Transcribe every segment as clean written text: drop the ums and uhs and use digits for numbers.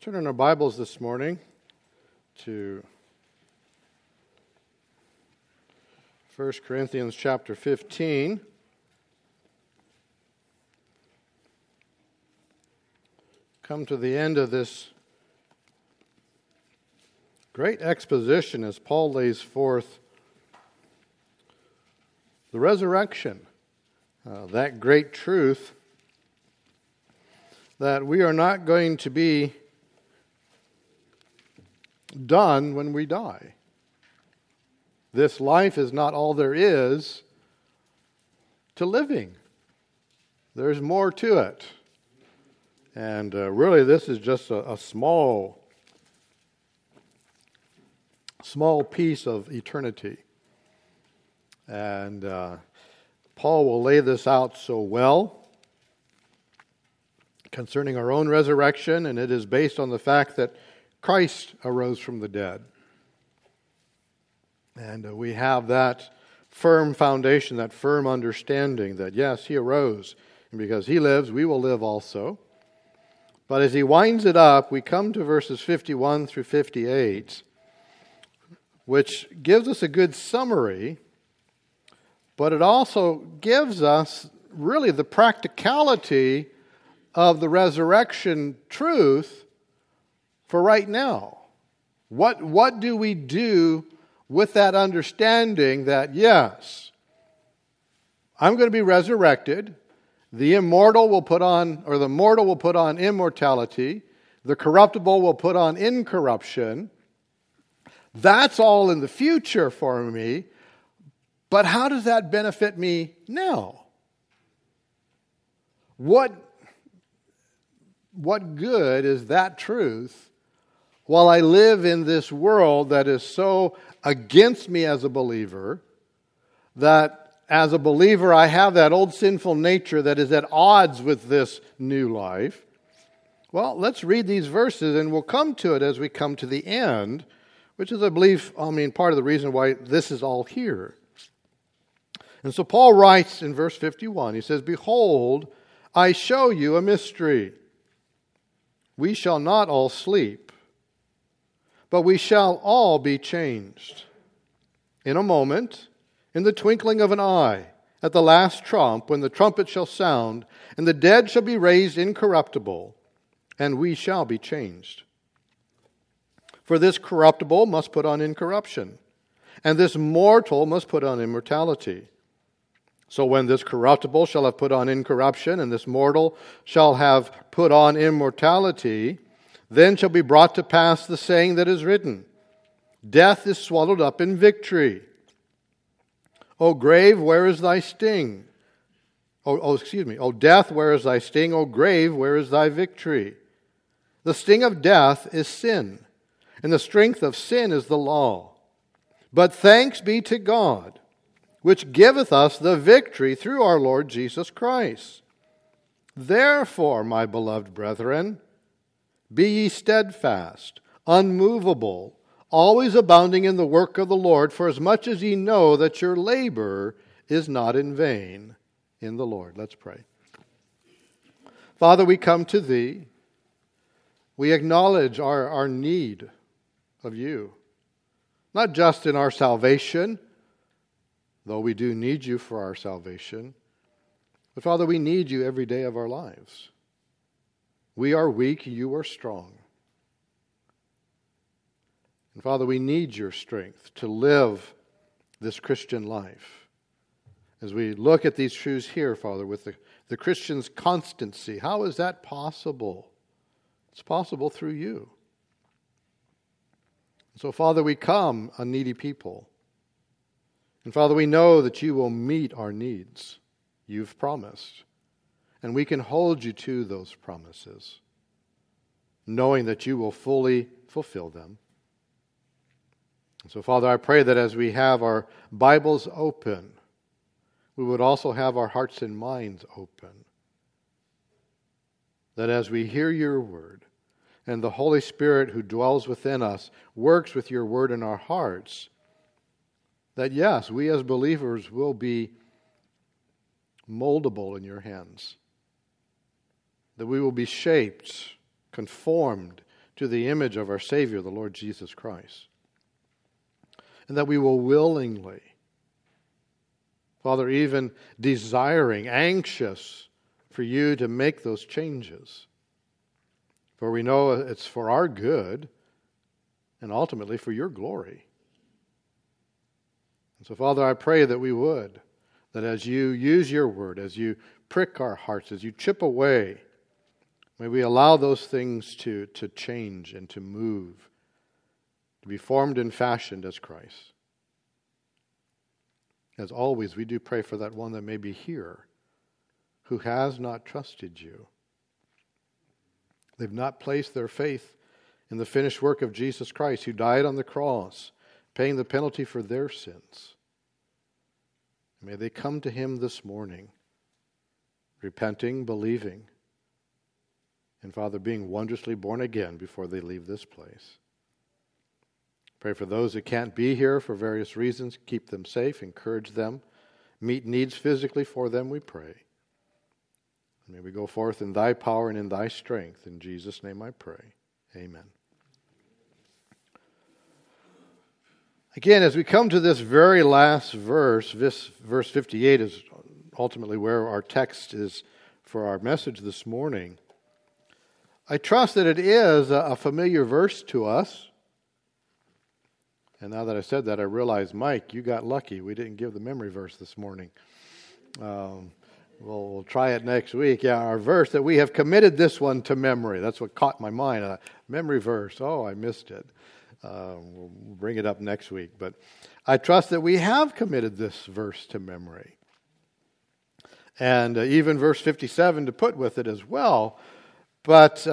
Turn in our Bibles this morning to 1 Corinthians chapter 15. Come to the end of this great exposition as Paul lays forth the resurrection, that great truth that we are not going to be done when we die. This life is not all there is to living. There's more to it. And really this is just a small piece of eternity. And Paul will lay this out so well concerning our own resurrection, and it is based on the fact that Christ arose from the dead. And we have that firm foundation, that firm understanding that yes, He arose, and because He lives, we will live also. But as he winds it up, we come to verses 51 through 58, which gives us a good summary, but it also gives us really the practicality of the resurrection truth for right now. What do we do with that understanding that, yes, I'm going to be resurrected, the immortal will put on, or the mortal will put on immortality, the corruptible will put on incorruption. That's all in the future for me, but how does that benefit me now? What good is that truth while I live in this world that is so against me as a believer, that as a believer I have that old sinful nature that is at odds with this new life? Well, let's read these verses and we'll come to it as we come to the end, which is, I believe, part of the reason why this is all here. And so Paul writes in verse 51, he says, "Behold, I show you a mystery. We shall not all sleep, but we shall all be changed. In a moment, in the twinkling of an eye, at the last trump, when the trumpet shall sound, and the dead shall be raised incorruptible, and we shall be changed. For this corruptible must put on incorruption, and this mortal must put on immortality. So when this corruptible shall have put on incorruption, and this mortal shall have put on immortality, then shall be brought to pass the saying that is written, Death is swallowed up in victory. O grave, where is thy sting? O death, where is thy sting? O grave, where is thy victory? The sting of death is sin, and the strength of sin is the law. But thanks be to God, which giveth us the victory through our Lord Jesus Christ. Therefore, my beloved brethren, be ye steadfast, unmovable, always abounding in the work of the Lord, for as much as ye know that your labor is not in vain in the Lord." Let's pray. Father, we come to Thee. We acknowledge our need of You, not just in our salvation, though we do need You for our salvation, but Father, we need You every day of our lives. We are weak, You are strong. And Father, we need Your strength to live this Christian life. As we look at these truths here, Father, with the Christian's constancy, how is that possible? It's possible through You. So, Father, we come a needy people. And Father, we know that You will meet our needs. You've promised. And we can hold You to those promises, knowing that You will fully fulfill them. So, Father, I pray that as we have our Bibles open, we would also have our hearts and minds open. That as we hear Your word, and the Holy Spirit who dwells within us works with Your word in our hearts, that yes, we as believers will be moldable in Your hands. That we will be shaped, conformed to the image of our Savior, the Lord Jesus Christ. And that we will willingly, Father, even desiring, anxious for you to make those changes. For we know it's for our good and ultimately for your glory. And so, Father, I pray that we would, that as you use your word, as you prick our hearts, as you chip away, may we allow those things to change and to move, to be formed and fashioned as Christ. As always, we do pray for that one that may be here, who has not trusted you. They've not placed their faith in the finished work of Jesus Christ, who died on the cross, paying the penalty for their sins. May they come to him this morning, repenting, believing, and Father, being wondrously born again before they leave this place. Pray for those that can't be here for various reasons. Keep them safe, encourage them, meet needs physically for them, we pray. May we go forth in thy power and in thy strength. In Jesus' name I pray. Amen. Again, as we come to this very last verse, verse 58 is ultimately where our text is for our message this morning. I trust that it is a familiar verse to us. And now that I said that, I realize, Mike, you got lucky. We didn't give the memory verse this morning. We'll try it next week. Yeah, our verse that we have committed this one to memory. That's what caught my mind. A memory verse. Oh, I missed it. We'll bring it up next week. But I trust that we have committed this verse to memory. And even verse 57 to put with it as well. But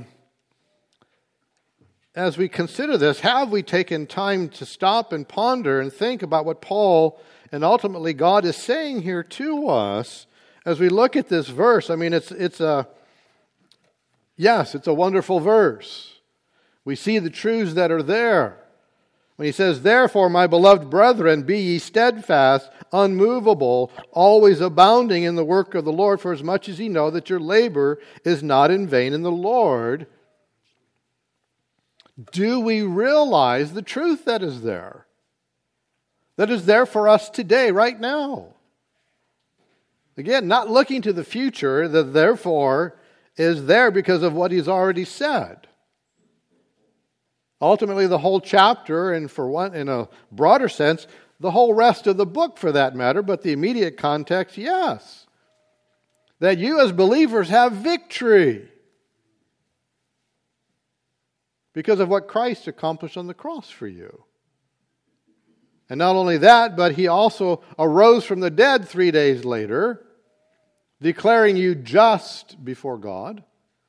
as we consider this, have we taken time to stop and ponder and think about what Paul and ultimately God is saying here to us as we look at this verse? I mean, it's a wonderful verse. We see the truths that are there. When he says, "Therefore, my beloved brethren, be ye steadfast, unmovable, always abounding in the work of the Lord, for as much as ye know that your labor is not in vain in the Lord." Do we realize the truth that is there? That is there for us today, right now. Again, not looking to the future, the therefore is there because of what he's already said. Ultimately, the whole chapter, and for one, in a broader sense, the whole rest of the book for that matter, but the immediate context, yes. That you as believers have victory because of what Christ accomplished on the cross for you. And not only that, but he also arose from the dead 3 days later, declaring you just before God.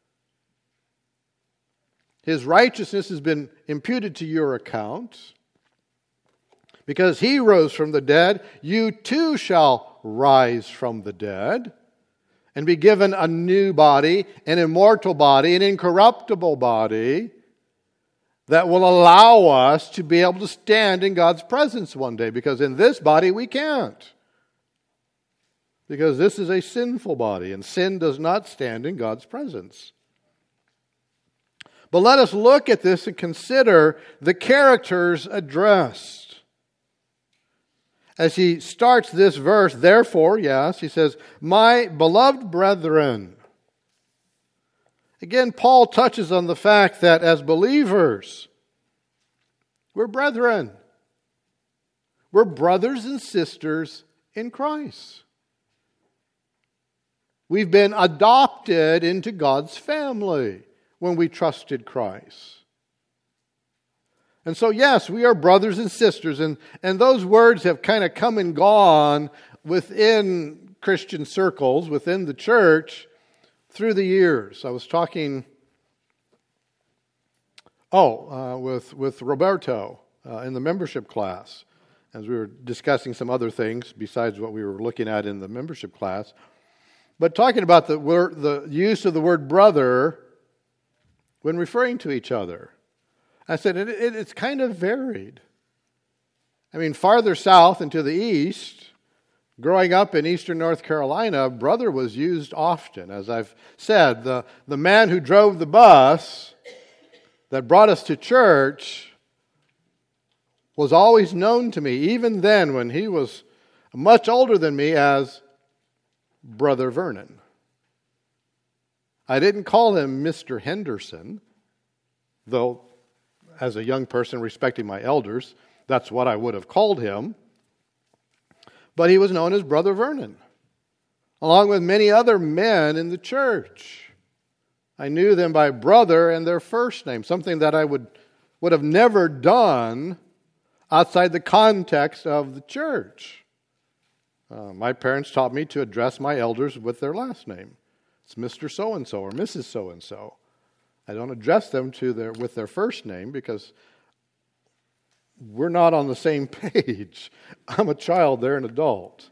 His righteousness has been imputed to your account. Because he rose from the dead, you too shall rise from the dead and be given a new body, an immortal body, an incorruptible body that will allow us to be able to stand in God's presence one day. Because in this body we can't. Because this is a sinful body, and sin does not stand in God's presence. But let us look at this and consider the characters addressed. As he starts this verse, therefore, yes, he says, "My beloved brethren." Again, Paul touches on the fact that as believers, we're brethren. We're brothers and sisters in Christ. We've been adopted into God's family when we trusted Christ. And so, yes, we are brothers and sisters, and those words have kind of come and gone within Christian circles, within the church, through the years. I was talking, with Roberto in the membership class, as we were discussing some other things besides what we were looking at in the membership class. But talking about the use of the word brother when referring to each other. I said it's kind of varied. I mean, farther south and to the east, growing up in eastern North Carolina, brother was used often. As I've said, the man who drove the bus, that brought us to church was always known to me, even then when he was much older than me, as Brother Vernon. I didn't call him Mr. Henderson, though as a young person respecting my elders, that's what I would have called him. But he was known as Brother Vernon, along with many other men in the church. I knew them by brother and their first name, something that I would have never done outside the context of the church. My parents taught me to address my elders with their last name. It's Mr. So-and-so or Mrs. So-and-so. I don't address them with their first name because we're not on the same page. I'm a child, they're an adult.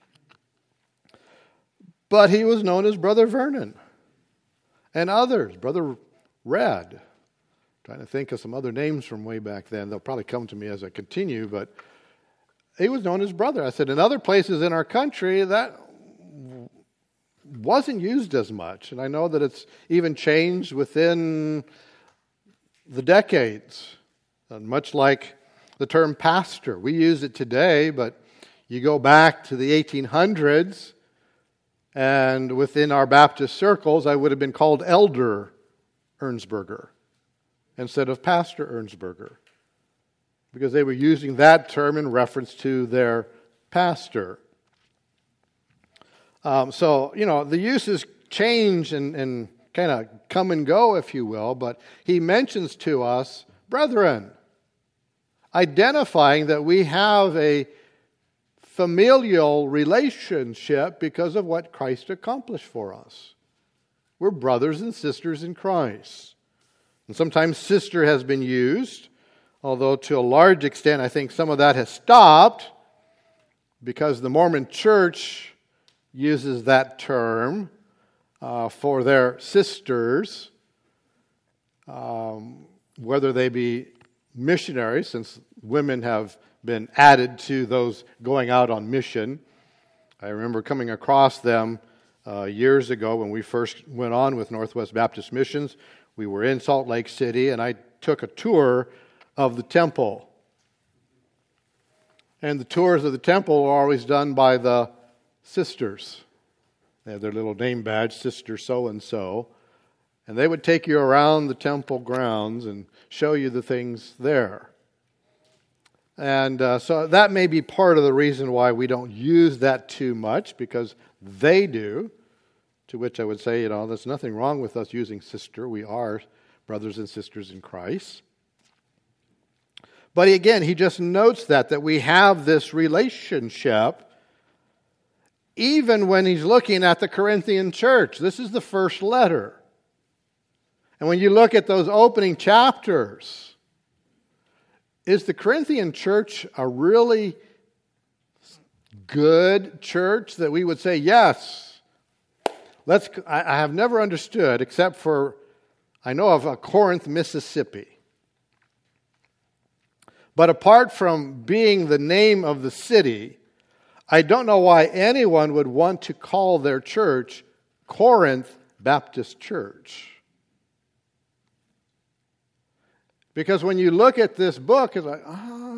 But he was known as Brother Vernon. And others, Brother Red. Trying to think of some other names from way back then. They'll probably come to me as I continue, but he was known as Brother. I said, in other places in our country, that wasn't used as much. And I know that it's even changed within the decades. Much like the term pastor. We use it today, but you go back to the 1800s, and within our Baptist circles, I would have been called Elder Ernsberger instead of Pastor Ernsberger, because they were using that term in reference to their pastor. So, the uses change and kind of come and go, if you will, but he mentions to us, brethren, identifying that we have a familial relationship because of what Christ accomplished for us. We're brothers and sisters in Christ. And sometimes sister has been used, although to a large extent I think some of that has stopped because the Mormon Church uses that term for their sisters, whether they be missionaries, since women have been added to those going out on mission. I remember coming across them years ago when we first went on with Northwest Baptist Missions. We were in Salt Lake City, and I took a tour of the temple. And the tours of the temple are always done by the sisters. They have their little name badge, Sister So-and-so. And they would take you around the temple grounds and show you the things there. And so that may be part of the reason why we don't use that too much, because they do. To which I would say, there's nothing wrong with us using sister. We are brothers and sisters in Christ. But again, he just notes that we have this relationship even when he's looking at the Corinthian church. This is the first letter. And when you look at those opening chapters, is the Corinthian church a really good church that we would say, yes, I have never understood, except for, I know of Corinth, Mississippi. But apart from being the name of the city, I don't know why anyone would want to call their church Corinth Baptist Church. Because when you look at this book, it's like,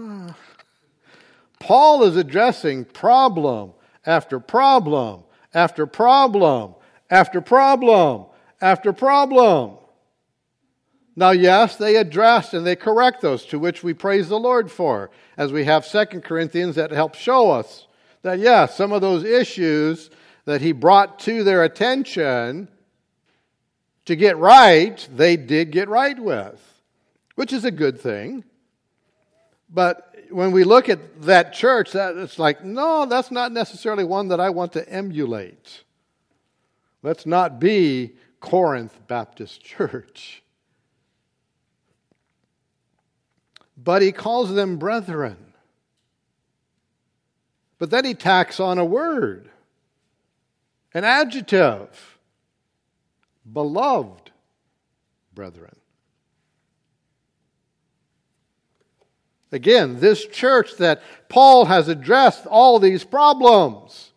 Paul is addressing problem after problem after problem after problem after problem. Now, yes, they address and they correct those, to which we praise the Lord for, as we have 2 Corinthians that helps show us that, yes, some of those issues that he brought to their attention to get right, they did get right with, which is a good thing. But when we look at that church, it's like, no, that's not necessarily one that I want to emulate. Let's not be Corinth Baptist Church. But he calls them brethren. But then he tacks on a word, an adjective, beloved brethren. Again, this church that Paul has addressed all these problems.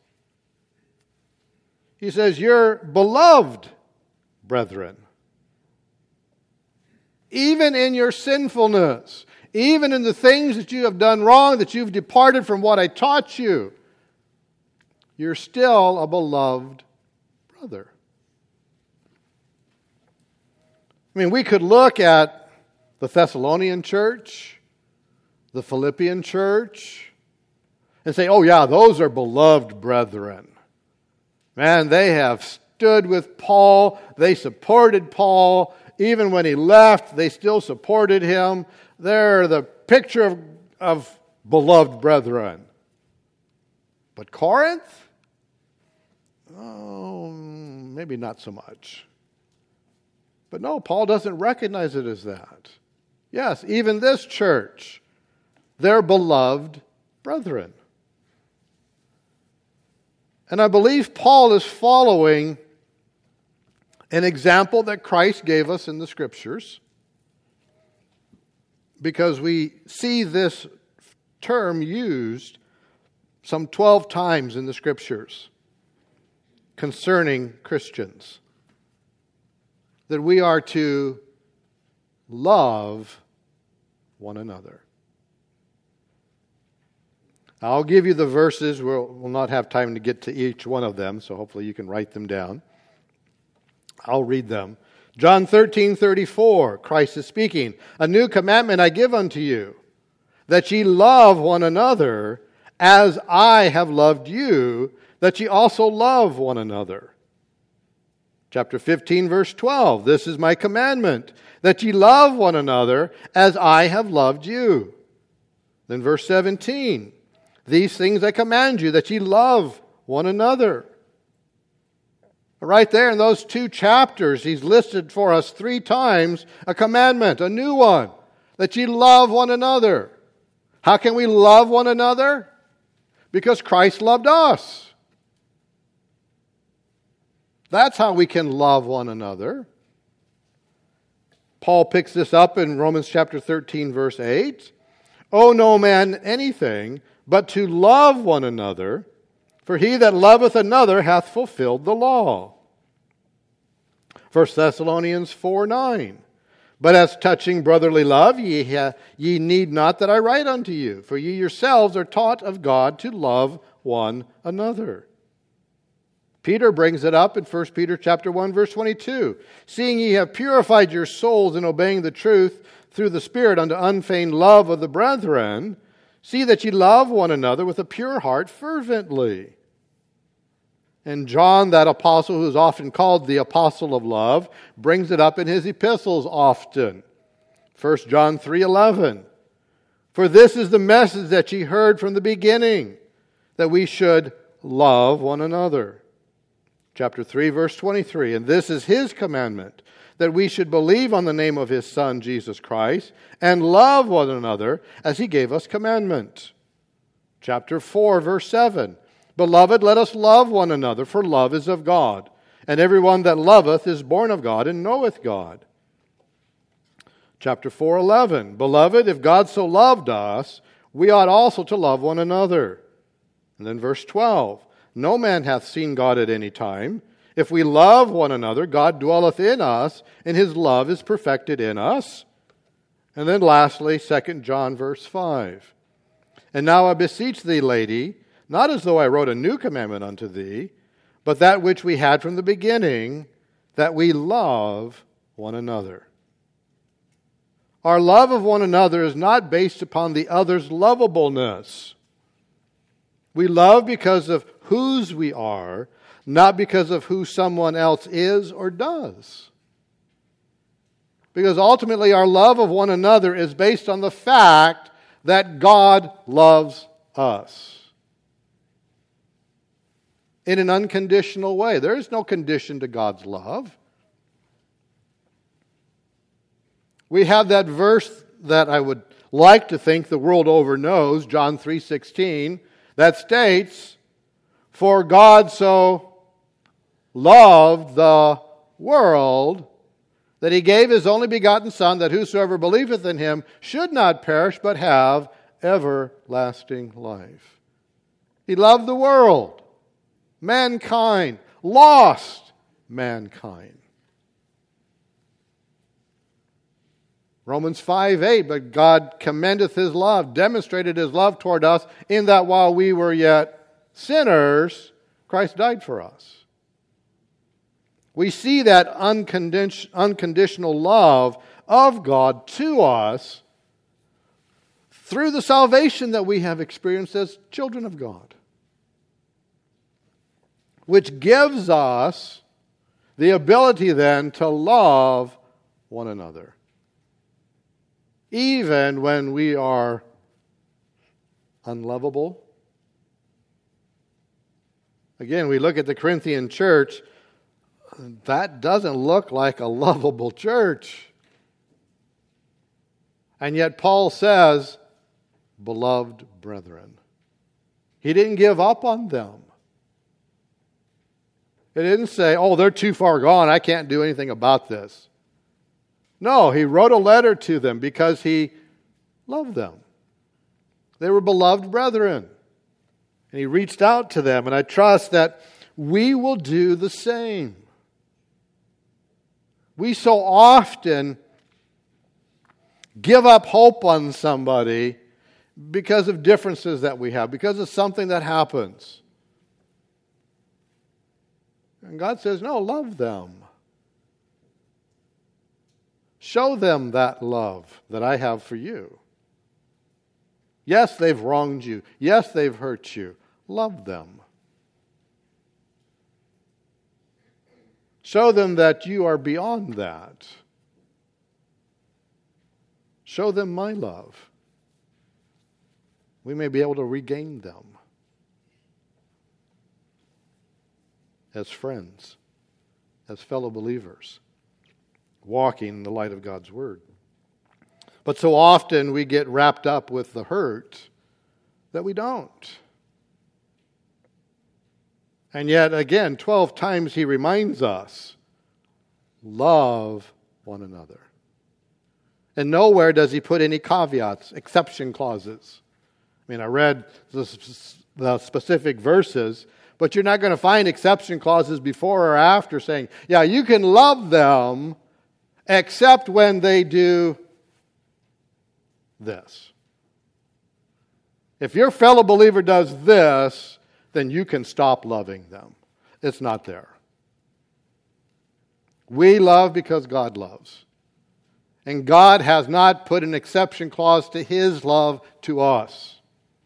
He says, you're beloved brethren. even in your sinfulness, even in the things that you have done wrong, that you've departed from what I taught you, you're still a beloved brother. I mean, we could look at the Thessalonian church, the Philippian church, and say, oh yeah, those are beloved brethren. Man, they have stood with Paul. They supported Paul. Even when he left, they still supported him. They're the picture of beloved brethren. But Corinth? Oh, maybe not so much. But no, Paul doesn't recognize it as that. Yes, even this church, they're beloved brethren. And I believe Paul is following an example that Christ gave us in the Scriptures, because we see this term used some 12 times in the Scriptures concerning Christians, that we are to love one another. I'll give you the verses. We'll not have time to get to each one of them, so hopefully you can write them down. I'll read them. John 13:34, Christ is speaking. A new commandment I give unto you, that ye love one another as I have loved you, that ye also love one another. Chapter 15, verse 12, this is my commandment, that ye love one another as I have loved you. Then verse 17, these things I command you, that ye love one another. Right there in those 2 chapters, he's listed for us 3 times a commandment, a new one, that ye love one another. How can we love one another? Because Christ loved us. That's how we can love one another. Paul picks this up in Romans chapter 13, verse 8. Owe no man anything but to love one another, for he that loveth another hath fulfilled the law. 1 Thessalonians 4:9. But as touching brotherly love, ye need not that I write unto you, for ye yourselves are taught of God to love one another. Peter brings it up in 1 Peter chapter 1, verse 22. Seeing ye have purified your souls in obeying the truth through the Spirit unto unfeigned love of the brethren, see that ye love one another with a pure heart fervently. And John, that apostle who is often called the apostle of love, brings it up in his epistles often. 1 John 3:11. For this is the message that ye heard from the beginning, that we should love one another. Chapter 3, verse 23. And this is his commandment, that we should believe on the name of his Son, Jesus Christ, and love one another as he gave us commandment. Chapter 4, verse 7. Beloved, let us love one another, for love is of God. And everyone that loveth is born of God and knoweth God. Chapter 4:11. Beloved, if God so loved us, we ought also to love one another. And then verse 12. No man hath seen God at any time. If we love one another, God dwelleth in us, and his love is perfected in us. And then lastly, 2 John verse 5. And now I beseech thee, lady, not as though I wrote a new commandment unto thee, but that which we had from the beginning, that we love one another. Our love of one another is not based upon the other's lovableness. We love because of whose we are, not because of who someone else is or does. Because ultimately our love of one another is based on the fact that God loves us. In an unconditional way. There is no condition to God's love. We have that verse that I would like to think the world over knows, John 3:16, that states, for God so loved the world that he gave his only begotten Son, that whosoever believeth in him should not perish, but have everlasting life. He loved the world, mankind, lost mankind. Romans 5:8, but God commendeth His love, demonstrated His love toward us, in that while we were yet sinners, Christ died for us. We see that unconditional love of God to us through the salvation that we have experienced as children of God, which gives us the ability then to love one another, even when we are unlovable. Again, we look at the Corinthian church, that doesn't look like a lovable church. And yet Paul says, beloved brethren. He didn't give up on them. He didn't say, oh, they're too far gone, I can't do anything about this. No, he wrote a letter to them because he loved them. They were beloved brethren. And he reached out to them, and I trust that we will do the same. We so often give up hope on somebody because of differences that we have, because of something that happens. And God says, no, love them. Show them that love that I have for you. Yes, they've wronged you. Yes, they've hurt you. Love them. Show them that you are beyond that. Show them my love. We may be able to regain them as friends, as fellow believers, walking in the light of God's Word. But so often we get wrapped up with the hurt that we don't. And yet, again, 12 times he reminds us, love one another. And nowhere does he put any caveats, exception clauses. I mean, I read the specific verses, but you're not going to find exception clauses before or after saying, yeah, you can love them except when they do this. If your fellow believer does this, then you can stop loving them. It's not there. We love because God loves. And God has not put an exception clause to His love to us.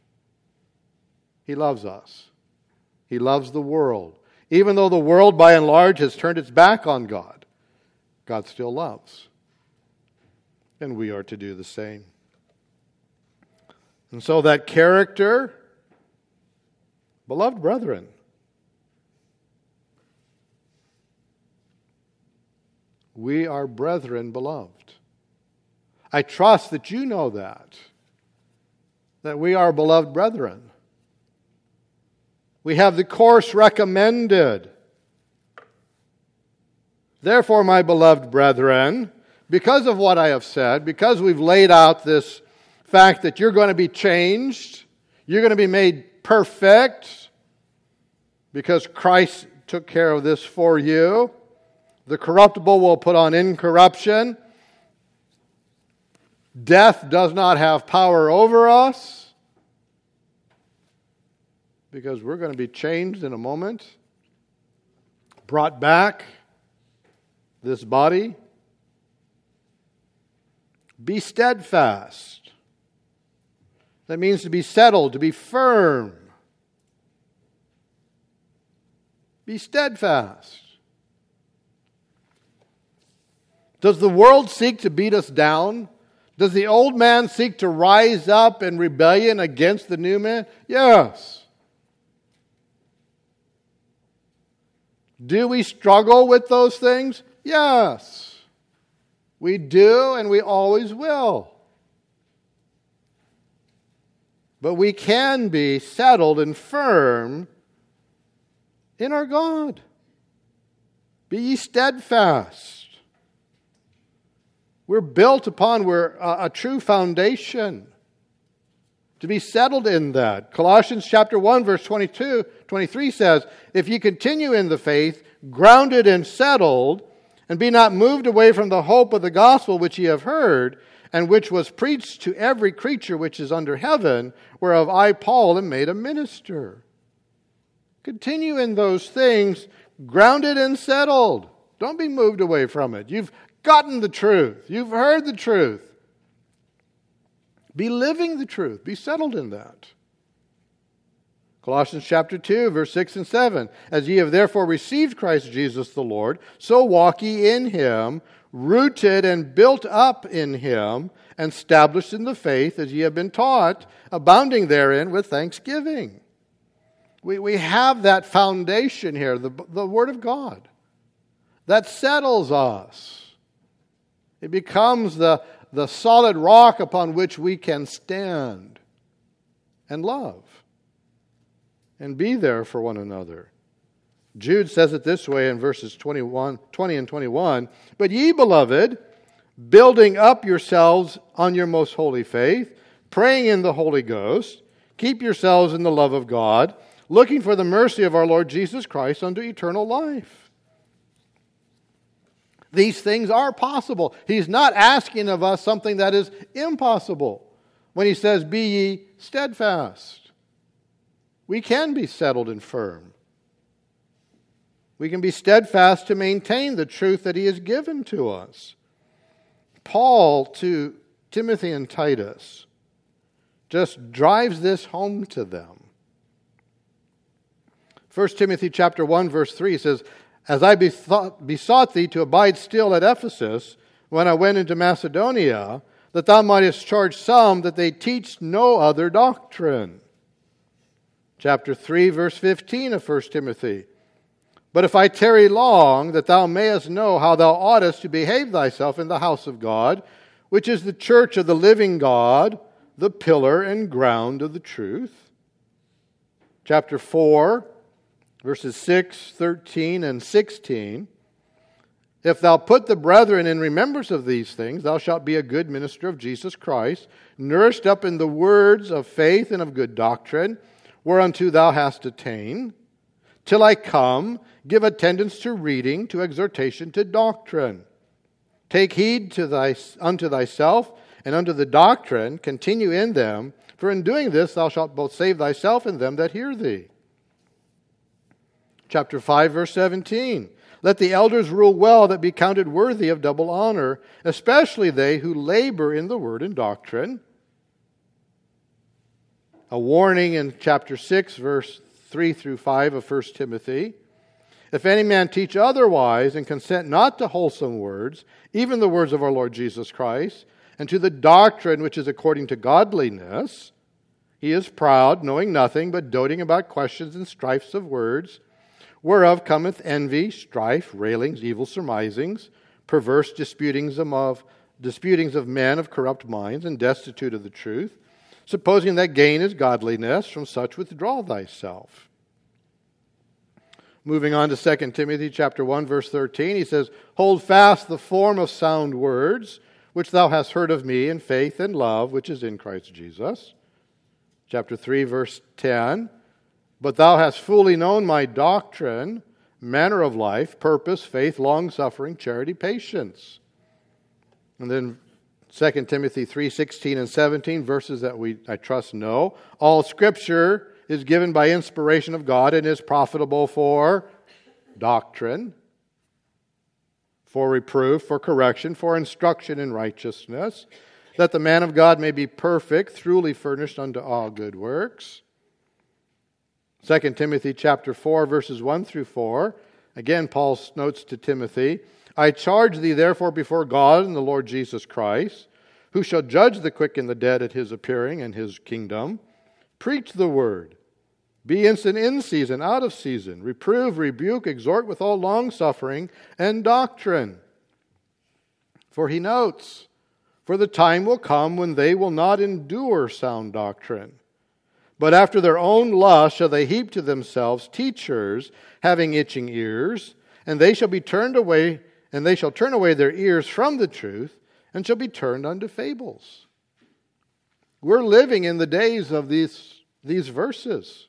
He loves us. He loves the world. Even though the world by and large has turned its back on God, God still loves. And we are to do the same. And so that character, beloved brethren, we are brethren beloved. I trust that you know that we are beloved brethren. We have the course recommended. Therefore, my beloved brethren, because of what I have said, because we've laid out this fact that you're going to be changed, you're going to be made perfect, because Christ took care of this for you. The corruptible will put on incorruption. Death does not have power over us, because we're going to be changed in a moment, brought back, this body. Be steadfast. That means to be settled, to be firm. Be steadfast. Does the world seek to beat us down? Does the old man seek to rise up in rebellion against the new man? Yes. Do we struggle with those things? Yes. We do, and we always will. But we can be settled and firm in our God. Be ye steadfast. We're built upon a true foundation. To be settled in that. Colossians chapter 1 verse 23 says, if ye continue in the faith, grounded and settled, And be not moved away from the hope of the gospel which ye have heard, and which was preached to every creature which is under heaven, whereof I, Paul, am made a minister. Continue in those things, grounded and settled. Don't be moved away from it. You've gotten the truth. You've heard the truth. Be living the truth. Be settled in that. Colossians chapter 2, verse 6 and 7. As ye have therefore received Christ Jesus the Lord, so walk ye in him, rooted and built up in him, and established in the faith as ye have been taught, abounding therein with thanksgiving. We have that foundation here, the Word of God. That settles us. It becomes the solid rock upon which we can stand and love and be there for one another. Jude says it this way in verses 20 and 21. But ye, beloved, building up yourselves on your most holy faith, praying in the Holy Ghost, keep yourselves in the love of God, looking for the mercy of our Lord Jesus Christ unto eternal life. These things are possible. He's not asking of us something that is impossible when he says, be ye steadfast. We can be settled and firm. We can be steadfast to maintain the truth that he has given to us. Paul to Timothy and Titus just drives this home to them. 1 Timothy chapter 1, verse 3 says, As I besought thee to abide still at Ephesus when I went into Macedonia, that thou mightest charge some that they teach no other doctrine. Chapter 3, verse 15 of 1 Timothy. But if I tarry long, that thou mayest know how thou oughtest to behave thyself in the house of God, which is the church of the living God, the pillar and ground of the truth. Chapter 4, verses 6, 13, and 16. If thou put the brethren in remembrance of these things, thou shalt be a good minister of Jesus Christ, nourished up in the words of faith and of good doctrine, whereunto thou hast attained. Till I come, give attendance to reading, to exhortation, to doctrine. Take heed unto thyself and unto the doctrine, continue in them, for in doing this thou shalt both save thyself and them that hear thee. Chapter 5, verse 17. Let the elders rule well that be counted worthy of double honor, especially they who labor in the word and doctrine. A warning in chapter 6, verse 3 through 5 of 1 Timothy. If any man teach otherwise and consent not to wholesome words, even the words of our Lord Jesus Christ, and to the doctrine which is according to godliness, he is proud, knowing nothing, but doting about questions and strifes of words, whereof cometh envy, strife, railings, evil surmisings, perverse disputings of men of corrupt minds, and destitute of the truth, supposing that gain is godliness, from such withdraw thyself. Moving on to 2 Timothy chapter 1, verse 13, he says, Hold fast the form of sound words, which thou hast heard of me in faith and love, which is in Christ Jesus. Chapter 3, verse 10, But thou hast fully known my doctrine, manner of life, purpose, faith, long-suffering, charity, patience. And then 2 Timothy 3, 16 and 17, verses that I trust know. All Scripture is given by inspiration of God and is profitable for doctrine, for reproof, for correction, for instruction in righteousness, that the man of God may be perfect, truly furnished unto all good works. 2 Timothy chapter 4, verses 1 through 4. Again, Paul notes to Timothy, I charge thee therefore before God and the Lord Jesus Christ, who shall judge the quick and the dead at his appearing and his kingdom. Preach the word. Be instant in season, out of season. Reprove, rebuke, exhort with all longsuffering and doctrine. For he notes, for the time will come when they will not endure sound doctrine, but after their own lust shall they heap to themselves teachers having itching ears, and they shall turn away their ears from the truth, and shall be turned unto fables. We're living in the days of these verses.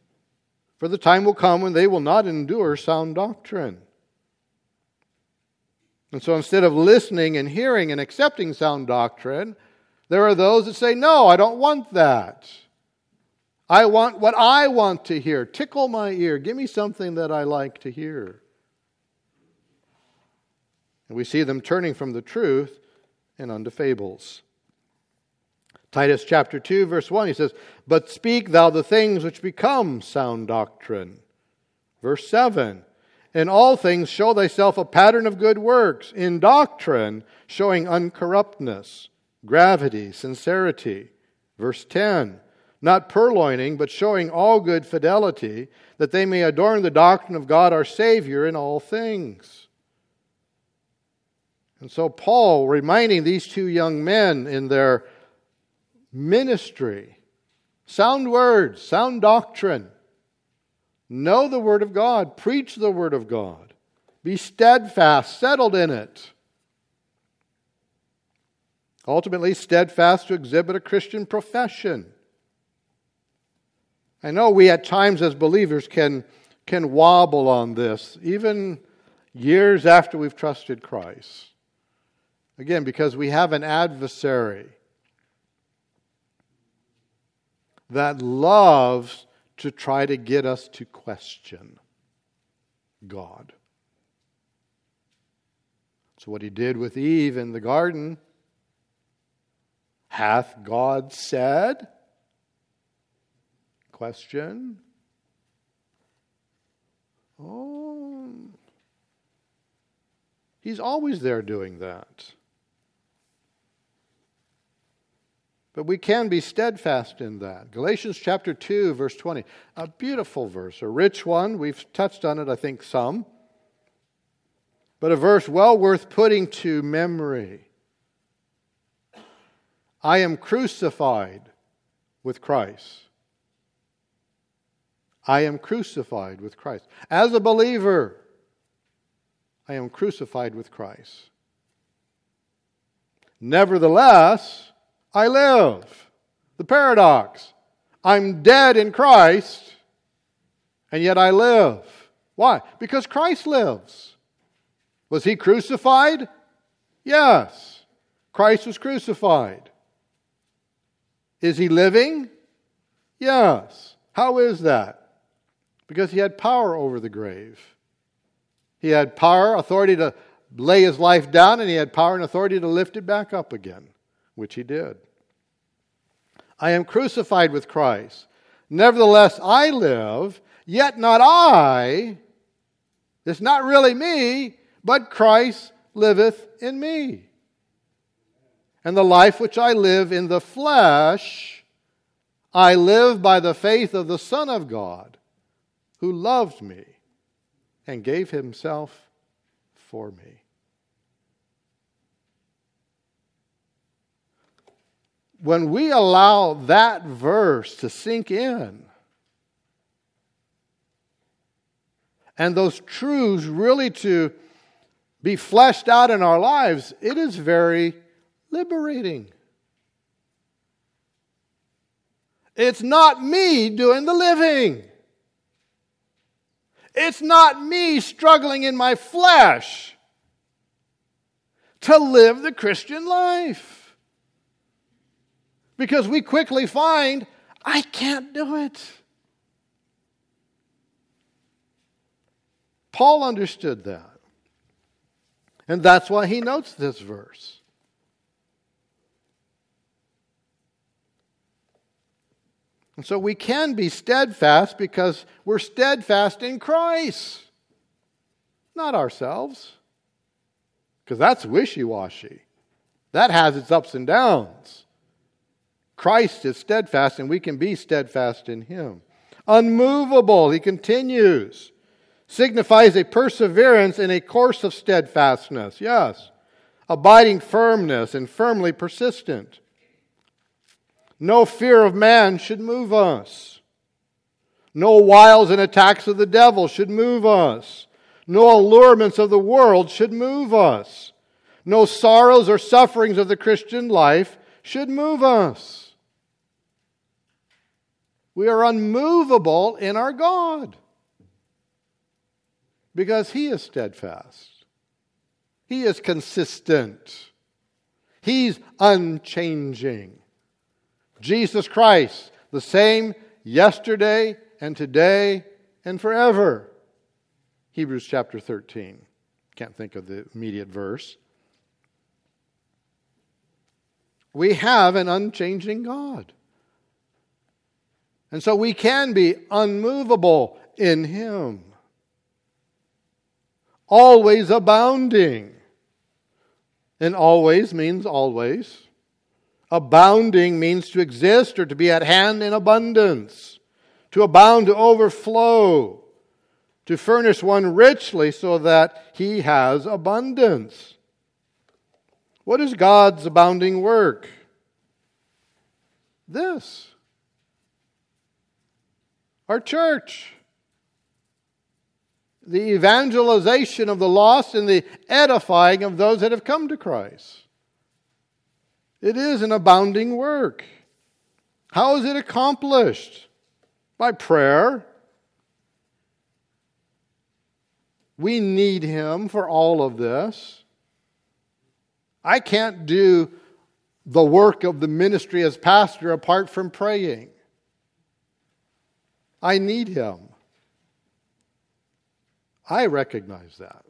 For the time will come when they will not endure sound doctrine. And so instead of listening and hearing and accepting sound doctrine, there are those that say, no, I don't want that. I want what I want to hear. Tickle my ear. Give me something that I like to hear. And we see them turning from the truth and unto fables. Titus chapter 2, verse 1, he says, but speak thou the things which become sound doctrine. Verse 7, in all things show thyself a pattern of good works, in doctrine showing uncorruptness, gravity, sincerity. Verse 10, not purloining, but showing all good fidelity, that they may adorn the doctrine of God our Savior in all things. And so Paul, reminding these two young men in their ministry, sound words, sound doctrine, know the Word of God, preach the Word of God, be steadfast, settled in it. Ultimately, steadfast to exhibit a Christian profession. I know we at times as believers can wobble on this, even years after we've trusted Christ. Again, because we have an adversary that loves to try to get us to question God. So what he did with Eve in the garden, hath God said? Question. Oh, he's always there doing that. But we can be steadfast in that. Galatians chapter 2, verse 20. A beautiful verse, a rich one. We've touched on it, I think, some. But a verse well worth putting to memory. I am crucified with Christ. I am crucified with Christ. As a believer, I am crucified with Christ. Nevertheless, I live. The paradox. I'm dead in Christ, and yet I live. Why? Because Christ lives. Was he crucified? Yes. Christ was crucified. Is he living? Yes. How is that? Because he had power over the grave. He had power, authority to lay his life down, and he had power and authority to lift it back up again, which he did. I am crucified with Christ. Nevertheless, I live, yet not I. It's not really me, but Christ liveth in me. And the life which I live in the flesh, I live by the faith of the Son of God, who loved me and gave himself for me. When we allow that verse to sink in, and those truths really to be fleshed out in our lives, it is very liberating. It's not me doing the living. It's not me struggling in my flesh to live the Christian life. Because we quickly find, I can't do it. Paul understood that. And that's why he notes this verse. And so we can be steadfast because we're steadfast in Christ, not ourselves. Because that's wishy-washy. That has its ups and downs. Christ is steadfast, and we can be steadfast in Him. Unmovable, he continues, signifies a perseverance in a course of steadfastness. Yes. Abiding firmness and firmly persistent. No fear of man should move us. No wiles and attacks of the devil should move us. No allurements of the world should move us. No sorrows or sufferings of the Christian life should move us. We are unmovable in our God because He is steadfast. He is consistent. He's unchanging. Jesus Christ, the same yesterday and today and forever. Hebrews chapter 13. Can't think of the immediate verse. We have an unchanging God. And so we can be unmovable in Him. Always abounding. And always means always. Abounding means to exist or to be at hand in abundance. To abound, to overflow. To furnish one richly so that he has abundance. What is God's abounding work? This. Our church. The evangelization of the lost and the edifying of those that have come to Christ. It is an abounding work. How is it accomplished? By prayer. We need Him for all of this. I can't do the work of the ministry as pastor apart from praying. I need Him. I recognize that.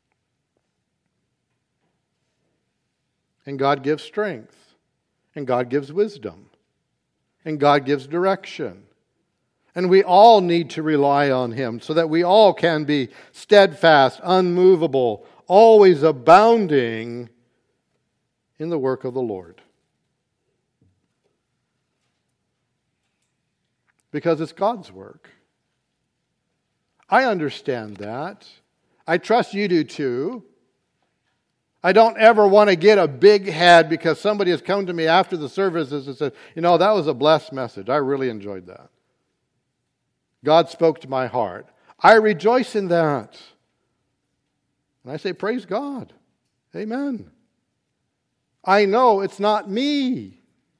And God gives strength. And God gives wisdom. And God gives direction. And we all need to rely on Him so that we all can be steadfast, unmovable, always abounding in the work of the Lord. Because it's God's work. I understand that. I trust you do too. I don't ever want to get a big head because somebody has come to me after the services and said, that was a blessed message. I really enjoyed that. God spoke to my heart. I rejoice in that. And I say, praise God. Amen. I know it's not me.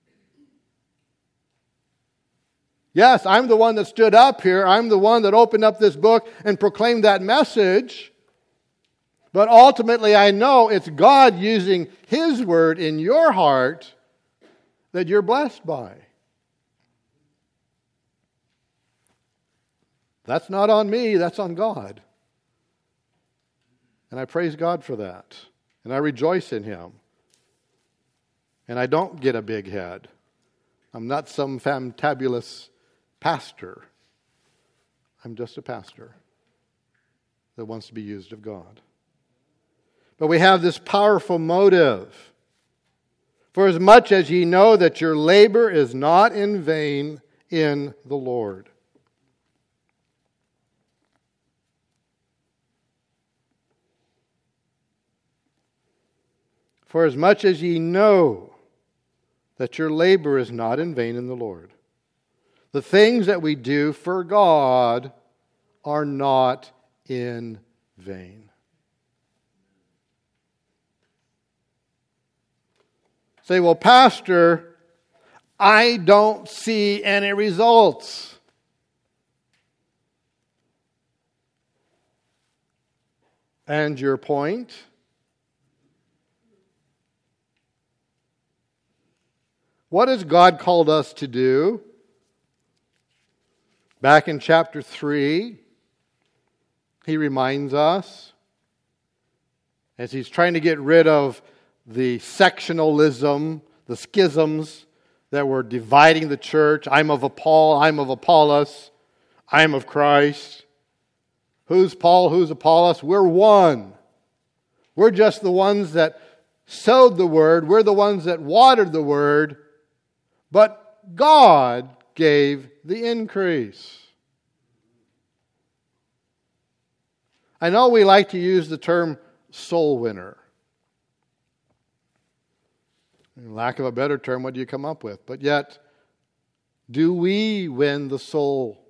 Yes, I'm the one that stood up here. I'm the one that opened up this book and proclaimed that message. But ultimately, I know it's God using His word in your heart that you're blessed by. That's not on me, that's on God. And I praise God for that. And I rejoice in Him. And I don't get a big head. I'm not some fantabulous pastor. I'm just a pastor that wants to be used of God. But we have this powerful motive. For as much as ye know that your labor is not in vain in the Lord. For as much as ye know that your labor is not in vain in the Lord. The things that we do for God are not in vain. Say, well, Pastor, I don't see any results. And your point? What has God called us to do? Back in chapter 3, He reminds us, as He's trying to get rid of the sectionalism, the schisms that were dividing the church. I'm of Paul, I'm of Apollos, I'm of Christ. Who's Paul, who's Apollos? We're one. We're just the ones that sowed the word. We're the ones that watered the word. But God gave the increase. I know we like to use the term soul winner. In lack of a better term, what do you come up with? But yet, do we win the soul?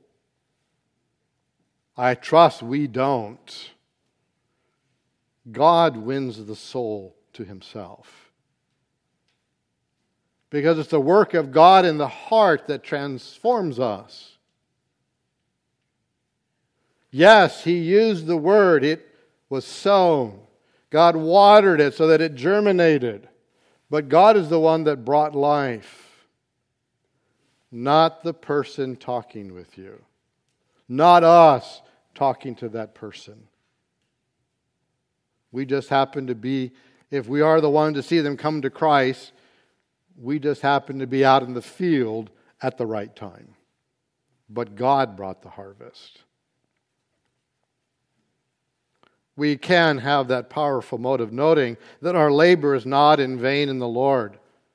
I trust we don't. God wins the soul to Himself. Because it's the work of God in the heart that transforms us. Yes, He used the word. It was sown. God watered it so that it germinated. But God is the one that brought life, not the person talking with you, not us talking to that person. We just happen to be, if we are the one to see them come to Christ, we just happen to be out in the field at the right time. But God brought the harvest. We can have that powerful motive, noting that our labor is not in vain in the Lord.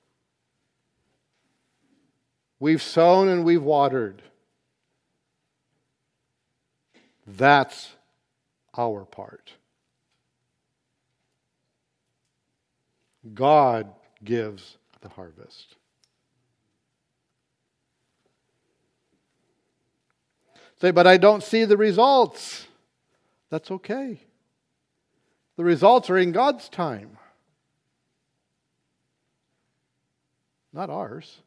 We've sown and we've watered. That's our part. God gives the harvest. Say, but I don't see the results. That's okay. The results are in God's time, not ours.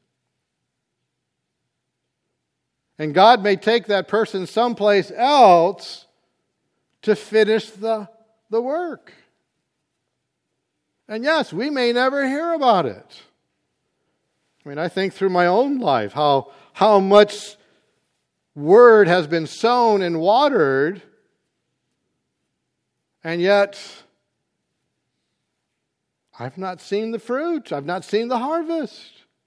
And God may take that person someplace else to finish the work. And yes, we may never hear about it. I mean, I think through my own life how much word has been sown and watered, and yet I've not seen the fruit. I've not seen the harvest.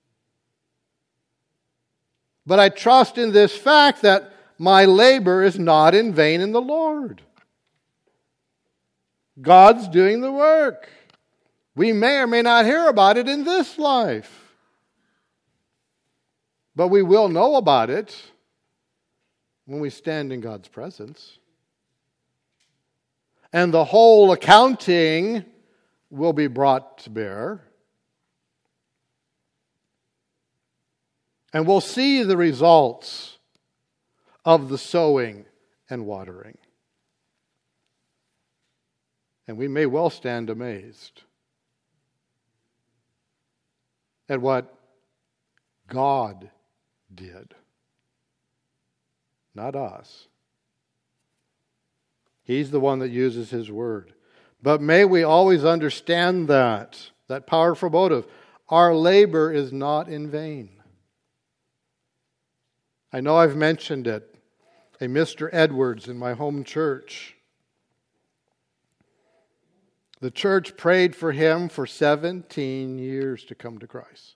But I trust in this fact that my labor is not in vain in the Lord. God's doing the work. We may or may not hear about it in this life, but we will know about it when we stand in God's presence. And the whole accounting will be brought to bear. And we'll see the results of the sowing and watering. And we may well stand amazed at what God did, not us. He's the one that uses His word. But may we always understand that powerful motive. Our labor is not in vain. I know I've mentioned it. A Mr. Edwards in my home church. The church prayed for him for 17 years to come to Christ.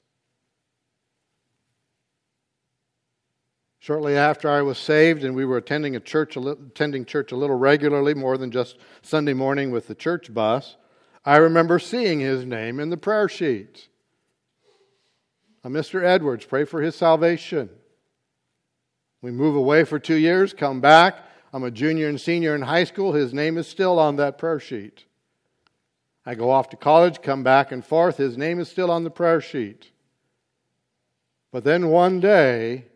Shortly after I was saved and we were attending church a little regularly, more than just Sunday morning with the church bus, I remember seeing his name in the prayer sheet. Mr. Edwards, pray for his salvation. We move away for 2 years, come back. I'm a junior and senior in high school. His name is still on that prayer sheet. I go off to college, come back and forth. His name is still on the prayer sheet. But then one day,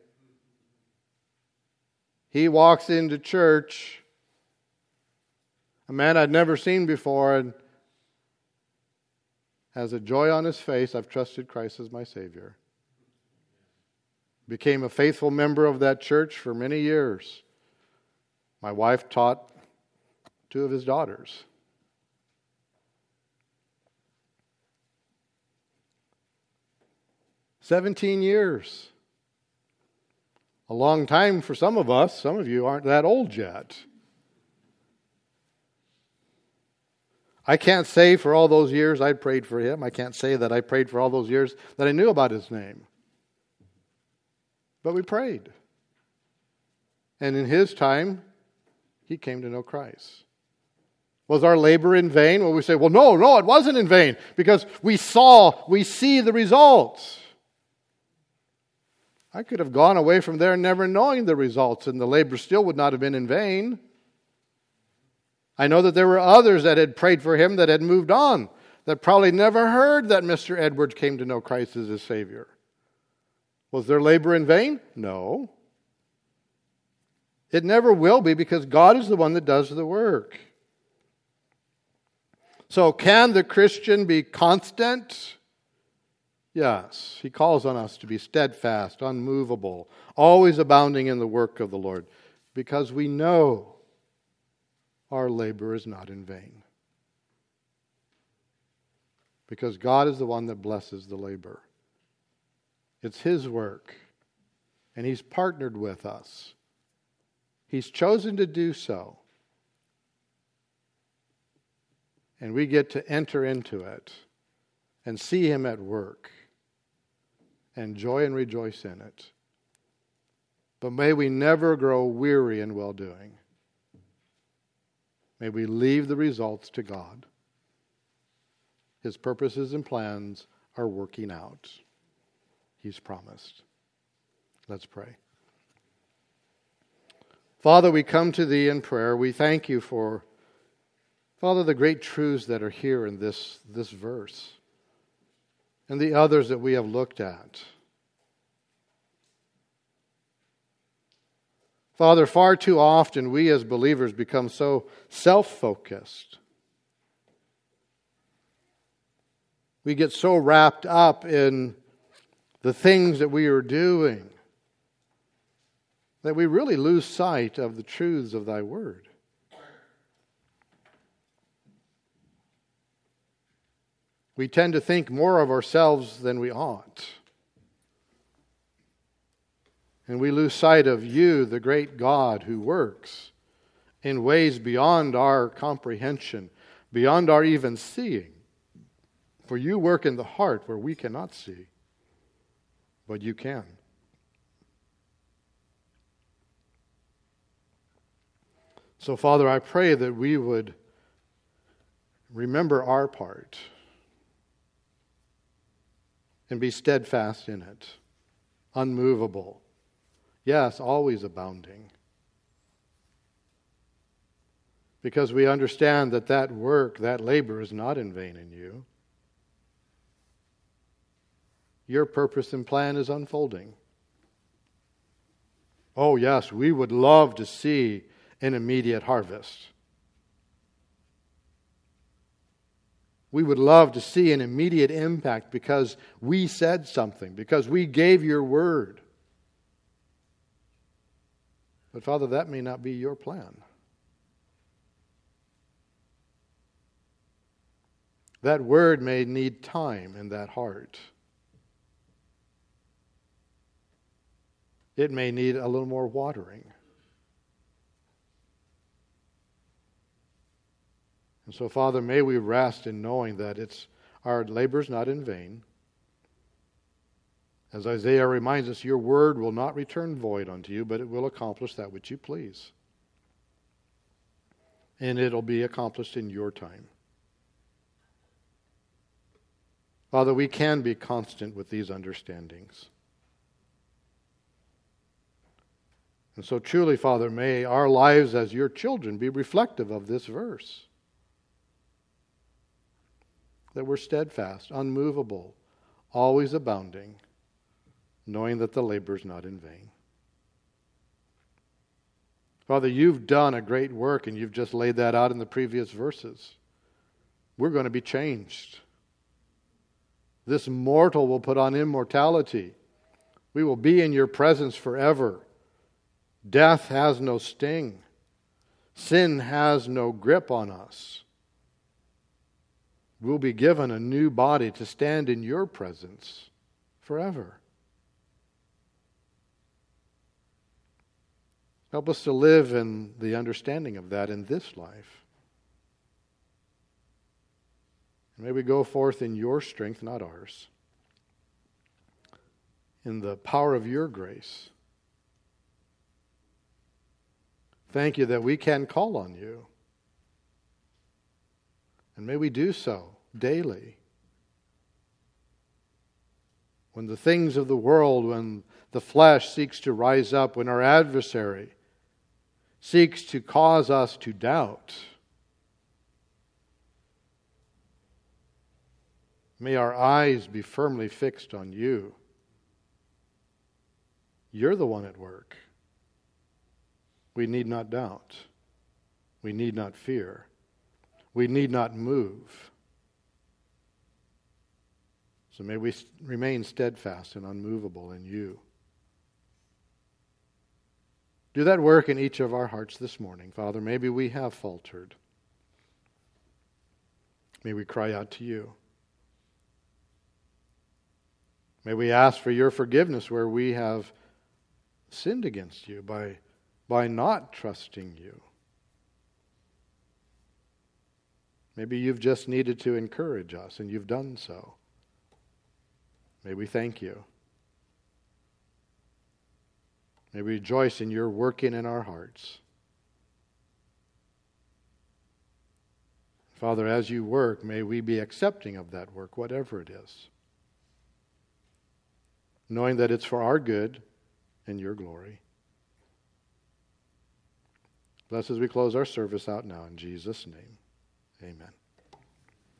he walks into church, a man I'd never seen before, and has a joy on his face. I've trusted Christ as my Savior. Became a faithful member of that church for many years. My wife taught 2 of his daughters. "17 years. A long time for some of us. Some of you aren't that old yet. I can't say for all those years I prayed for him. I can't say that I prayed for all those years that I knew about his name. But we prayed. And in his time, he came to know Christ. Was our labor in vain? Well, we say, well, no, it wasn't in vain, because we see the results. I could have gone away from there never knowing the results, and the labor still would not have been in vain. I know that there were others that had prayed for him that had moved on, that probably never heard that Mr. Edwards came to know Christ as his Savior. Was their labor in vain? No. It never will be, because God is the one that does the work. So can the Christian be constant? Yes. He calls on us to be steadfast, unmovable, always abounding in the work of the Lord, because we know our labor is not in vain. because God is the one that blesses the labor. It's His work, and He's partnered with us. He's chosen to do so. And we get to enter into it and see Him at work, enjoy and rejoice in it. But may we never grow weary in well-doing. May we leave the results to God. His purposes and plans are working out. He's promised. Let's pray. Father, we come to Thee in prayer. We thank You for, Father, the great truths that are here in this verse and the others that we have looked at. Father, far too often we as believers become so self-focused. We get so wrapped up in the things that we are doing that we really lose sight of the truths of Thy Word. We tend to think more of ourselves than we ought. And we lose sight of You, the great God who works in ways beyond our comprehension, beyond our even seeing. For You work in the heart where we cannot see, but You can. So, Father, I pray that we would remember our part and be steadfast in it, unmovable. Yes, always abounding. Because we understand that that work, that labor is not in vain in You. Your purpose and plan is unfolding. Oh yes, we would love to see an immediate harvest. We would love to see an immediate impact because we said something, because we gave Your word. But Father, that may not be Your plan. That word may need time in that heart. It may need a little more watering. And so, Father, may we rest in knowing that our labor is not in vain. As Isaiah reminds us, Your word will not return void unto You, but it will accomplish that which You please. And it'll be accomplished in Your time. Father, we can be constant with these understandings. And so truly, Father, may our lives as Your children be reflective of this verse. That we're steadfast, unmovable, always abounding, knowing that the labor is not in vain. Father, You've done a great work, and You've just laid that out in the previous verses. We're going to be changed. This mortal will put on immortality. We will be in Your presence forever. Death has no sting. Sin has no grip on us. We'll be given a new body to stand in Your presence forever. Help us to live in the understanding of that in this life. And may we go forth in Your strength, not ours. In the power of Your grace. Thank You that we can call on You. And may we do so daily. When the things of the world, when the flesh seeks to rise up, when our adversary seeks to cause us to doubt, may our eyes be firmly fixed on You. You're the one at work. We need not doubt. We need not fear. We need not move. So may we remain steadfast and unmovable in You. Do that work in each of our hearts this morning, Father. Maybe we have faltered. May we cry out to You. May we ask for your forgiveness where we have sinned against you by not trusting you. Maybe you've just needed to encourage us, and you've done so. May we thank you. May we rejoice in your working in our hearts. Father, as you work, may we be accepting of that work, whatever it is, knowing that it's for our good and your glory. Bless as we close our service out now in Jesus' name. Amen.